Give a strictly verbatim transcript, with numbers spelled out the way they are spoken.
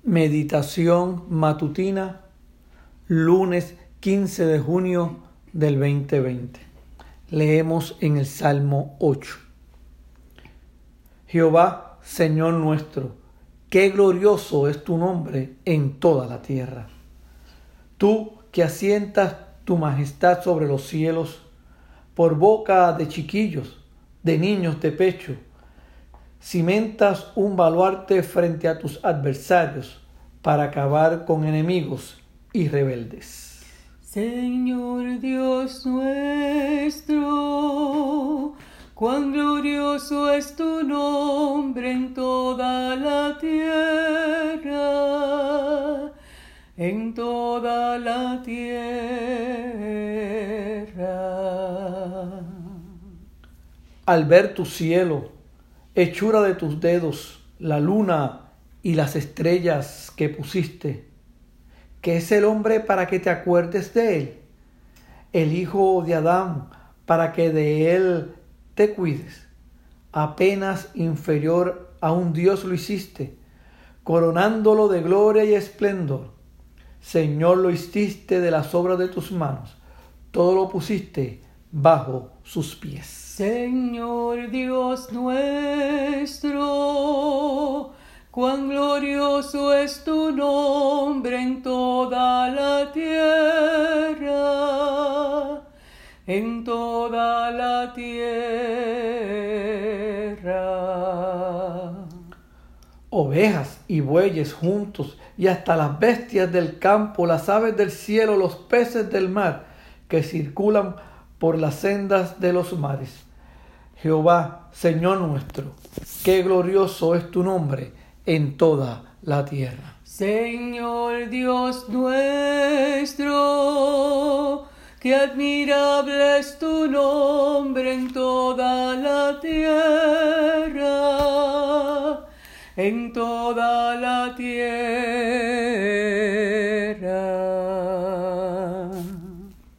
Meditación matutina, lunes quince de junio del veinte veinte. Leemos en el Salmo ocho. Jehová, Señor nuestro, qué glorioso es tu nombre en toda la tierra. Tú que asientas tu majestad sobre los cielos, por boca de chiquillos, de niños de pecho, cimentas un baluarte frente a tus adversarios para acabar con enemigos y rebeldes. Señor Dios nuestro, cuán glorioso es tu nombre en toda la tierra, en toda la tierra. Al ver tu cielo, hechura de tus dedos, la luna y las estrellas que pusiste, ¿qué es el hombre para que te acuerdes de él? El hijo de Adán para que de él te cuides. Apenas inferior a un Dios lo hiciste, coronándolo de gloria y esplendor. Señor, lo hiciste de las obras de tus manos, todo lo pusiste bajo sus pies. Señor Dios nuestro, cuán glorioso es tu nombre en toda la tierra, en toda la tierra. Ovejas y bueyes juntos, y hasta las bestias del campo, las aves del cielo, los peces del mar, que circulan por las sendas de los mares. Jehová, Señor nuestro, qué glorioso es tu nombre en toda la tierra. Señor Dios nuestro, qué admirable es tu nombre en toda la tierra, en toda la tierra.